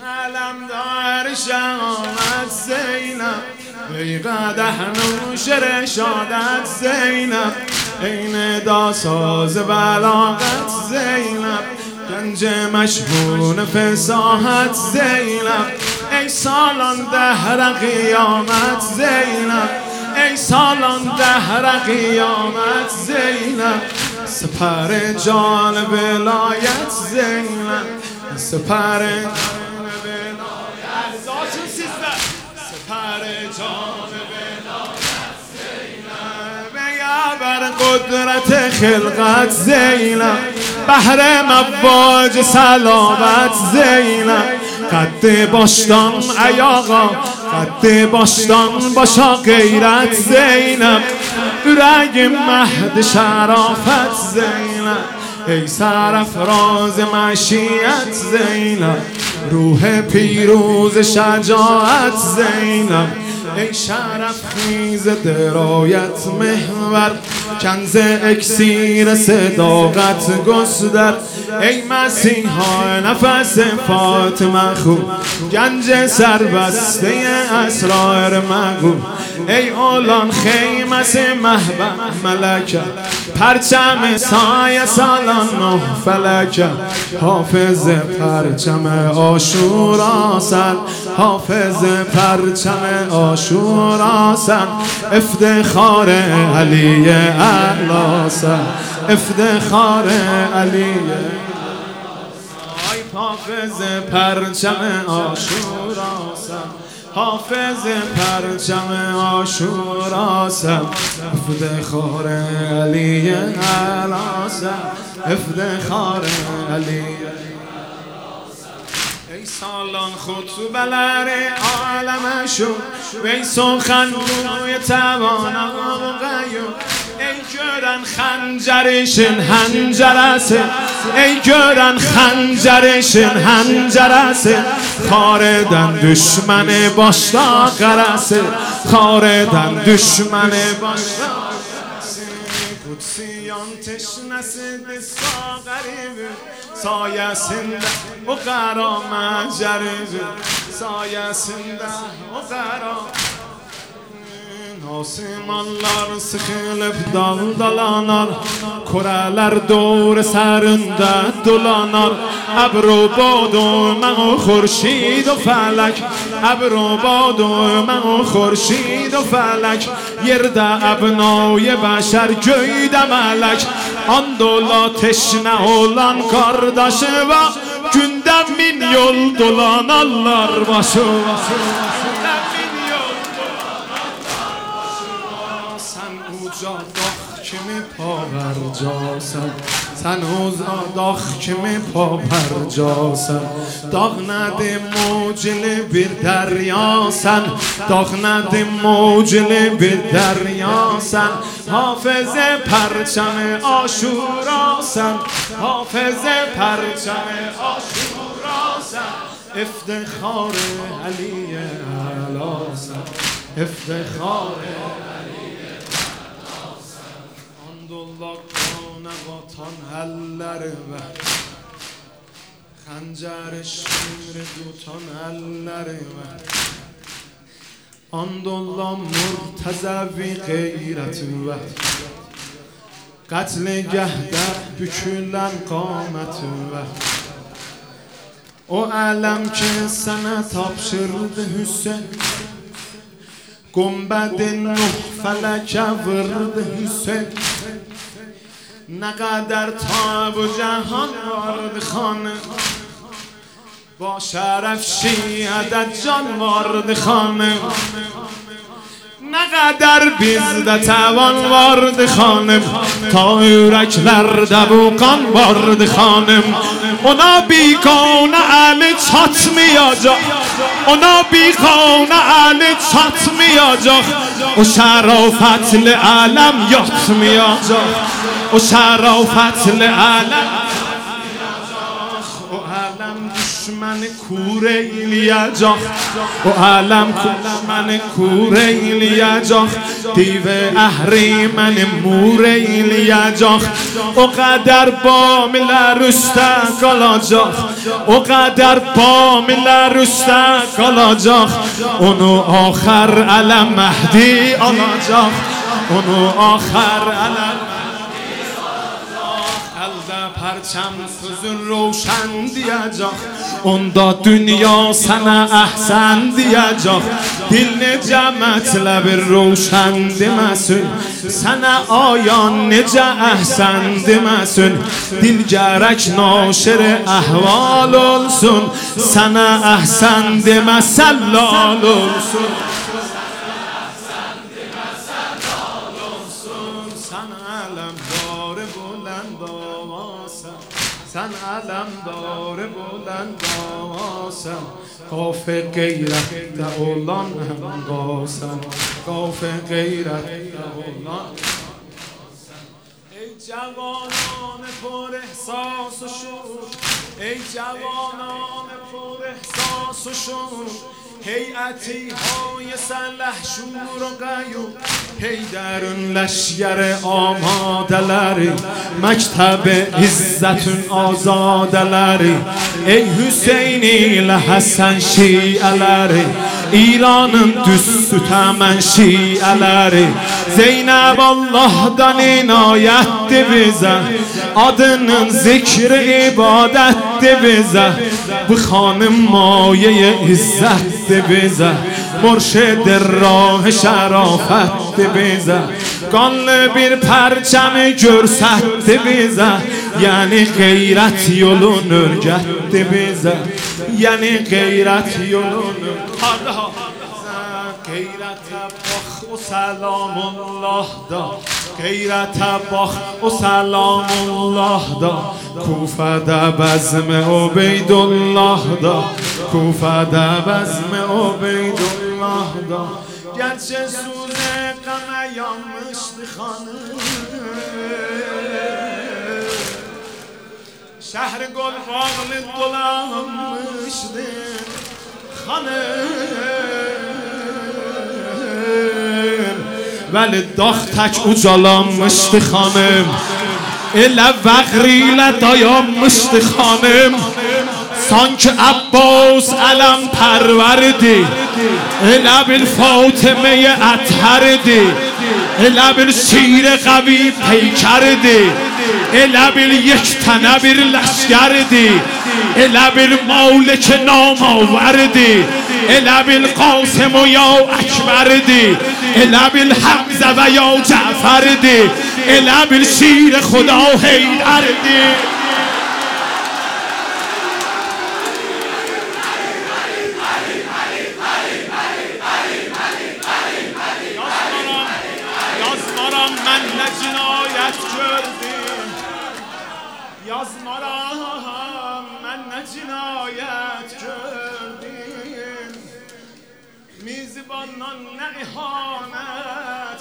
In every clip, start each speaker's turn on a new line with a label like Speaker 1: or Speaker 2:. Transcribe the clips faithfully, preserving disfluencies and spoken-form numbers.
Speaker 1: علم دار شهامت زینب ای قدح نوش رشادت زینب ای ندا ساز بلاغت زینب گنج مشهون فصاحت زینب ای سالان دهر قیامت زینب ای سالان دهر قیامت زینب سپر جان ولایت زینب سپر جان ولایت سپر جان ولایت زینب یا بر قدرت خلقت زینب بحر مواج سلامت زینب قد باشتان ای آقا قد باشتان باشا غیرت زینب رگ مهد شرافت زینب ای سرافراز مشیت زینب روح پیروز شجاعت زینب ای شرف خیز درایت محور کنز اکسیر صداقت گستر ای مسیحا نفس فاطمه خو گنج سربسته اسرار مگو ای اولان خیمس محبت ملکه پرچم سایه سالان نه فلکه حافظ پرچم عاشورا سن حافظ پرچم عاشورا سن افتخار علی اعلی سن افتخار علی حافظ پرچم عاشورا سن حافظ پرچم عاشورا سن افتخار علی اعلی سن افتخار علی ای سالان خود تو بلر عالم شد وی سخن روی توانا و غیو ای گرن خنجرشن هنجرسه ای گرن خنجرشن هنجرسه خاردن دشمن باشتا قرسه خاردن دشمن باشتا قدسیان تشنسه دستا غریبه سایه سنده و قرام جریبه سایه سنده و قرام Osmanlar sıkılıp dal dalanar Koreler doğru serinde dolanar Ebru badu men o khurşid o felek Ebru badu men o khurşid o felek Yerde ebnai beşer göyde melek Andola teşne olan kardeşi ve Günden min yol dolanarlar başı داخ که می پا بر جاسم سن اوزا داخ که می پا بر جاسم داغ نده موجل bir دریا سن داغ نده موجل bir دریا سن حافظ پرچم عاشورا سن حافظ پرچم عاشورا سن افتخار علی اعلی سن افتخار Allah'ına vatan elleri ver Xəncəri şimri tutan elleri ver Andollah murtəzəvi qeyrəti ver Qətli gəhdə bükülən qaməti ver O ələm ki sənə tapşırdı Hüseyin Gumbədi Nuh fələkə vırdı Hüseyin Ne kadar tab و جهان وارد خانه با شرف شیعت جان وارد خانه Ne kadar bizde tavan vardı hanım Ta yüreklerde bu kan vardı hanım Ona bir kone eli çatmayacak Ona bir kone eli çatmayacak O şerafetli alem yatmayacak O şerafetli alem O alem düşman من کوره ایلیجاخ و علم کل من کوره ایلیجاخ دیو اهری من موره ایلیجاخ و قدر بامل رسته کلاجاخ و قدر بامل رسته کلاجاخ اونو آخر علم مهدی آلاجاخ اونو آخر علم پرچم سوزون روشن دیجاخ اوندا دنیا سنه احسن دیجاخ دل نجا مطلب روشن دمسون سنه آیان نجا احسن دمسون دل جرک ناشر احوال السون سنه احسن دمسلال السون سن علم داره بلند آسم قاف غیرت دولان هم قاسم قاف غیرت دولان ای جوانان پر احساس و شور ای جوانان پر احساس و شور هیئتی های سلح شور و قیوم هیدرون لشگر آمادلری مکتب عزتون آزادلری ای حسینی لحسن شیعلری ایرانın düz tutamən şiələri Zeynəb Allah'dan inayətdir bizə Adının zikri ibadətdir bizə Bu xanım maye izzətdir bizə Murşid rah şərafətdir bizə Qanlı bir pərçəmi görsətdir bizə Yəni qeyrət yolun örgətdir bizə Yəni qeyrət yolun örgətdir غیرت باخ و سلام الله دا غیرت باخ و سلام الله دا کوفه دا بزم عبید الله دا کوفه دا بزم عبید الله دا گرچه سوز غم یامشت خانه شهر گل باغل دلمشت خانه ولی داغ تک ucalanmıştı xanım Elə vəğri ilə dayanmıştı xanım Sanki Abbas ələm pərvərdi Elə bil Fatıməyə ətərdi Elə bil şir qəvi peykərdi Elə bil یک tənə bir ləşgərdi Elə bil Malik namavərdi Elə bil Qasım و یا اکبردی Elə bil حمزه و یا جعفردی Elə bil شیر خدا حیدردی Yazmaram mən nə cinayət gördüm Yazmaram mən nə cinayət gördüm Mizbandan nə ihanət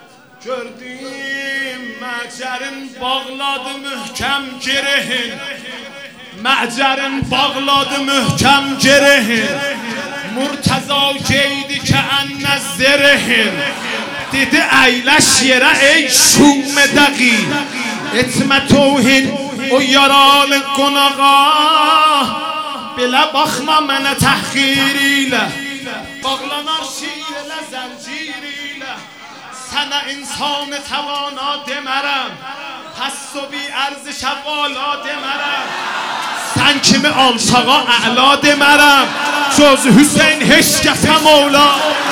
Speaker 1: gördüm Məcərin bağladı mühkəm girehin Məcərin bağladı mühkəm girehin Murtaza geydi ki ənə zirihin Dedi əyləş yerə ey şum dəqi Etmə tohin o yaralı qonağa Belə baxma mənə təhqir ilə Bağlanar şir ilə zəncir ilə Sənə insan təvana demərəm Pəs o bi ərz şəvala demərəm Sən kimi alçağa əla demərəm Söz Hüseyin heç kəsə mavla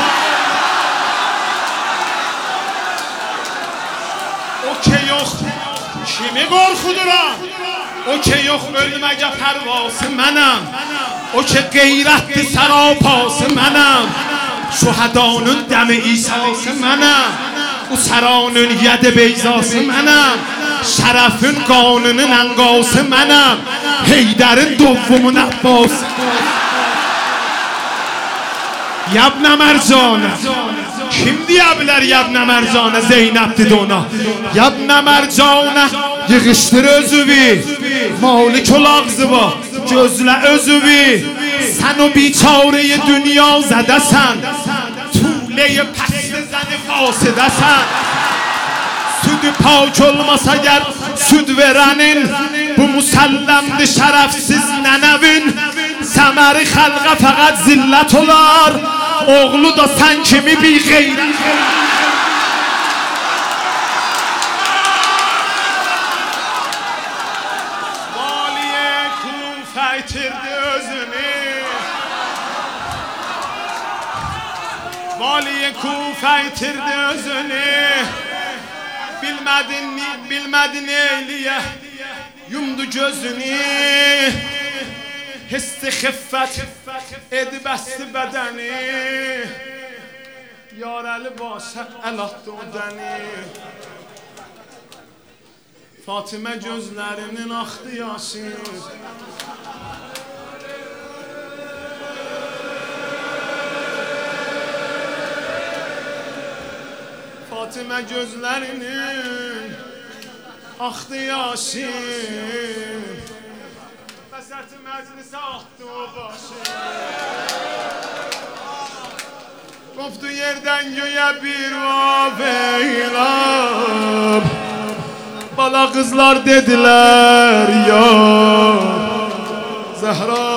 Speaker 1: O ki yox kimi qorxuduram O ki yox ölməgə pərvası mənəm O ki qeyrətli sərapası mənəm Şuhadanın dəmi İsası mənəm Usaranın yəd beyzası mənəm Şərəfin qanunun ənqası mənəm Heydərin dovumun əbbası Yabna Mərcanə Kim deyə bilər Yabna Mərcanə Zeynəbdir ona Yabna Mərcanə Yığışdır özüvi Malik ol ağzı var جزل عزوی سن و بیچاره دنیا زده سن طوله پست زن فاسده سن südü pak olmasa gel süd verenin bu musallamdı şerefsiz nenevin semeri halqa faqat zillet olar oğlu da sen kimi bir geyret valiye Kufa itirdi özünü valiye Kufa itirdi özünü bilmedin bilmedin eyliye yumdu gözünü hissi xiffet edi besti bedeni yareli başa el attı o deni Fatime gözlerinin aktı yaşı Fatime gözlerinin aktı yaşı Fesat-ı meclise aktı o başı Koptu yerden göğe bir vaveylab Bala kızlar dediler ya Zehra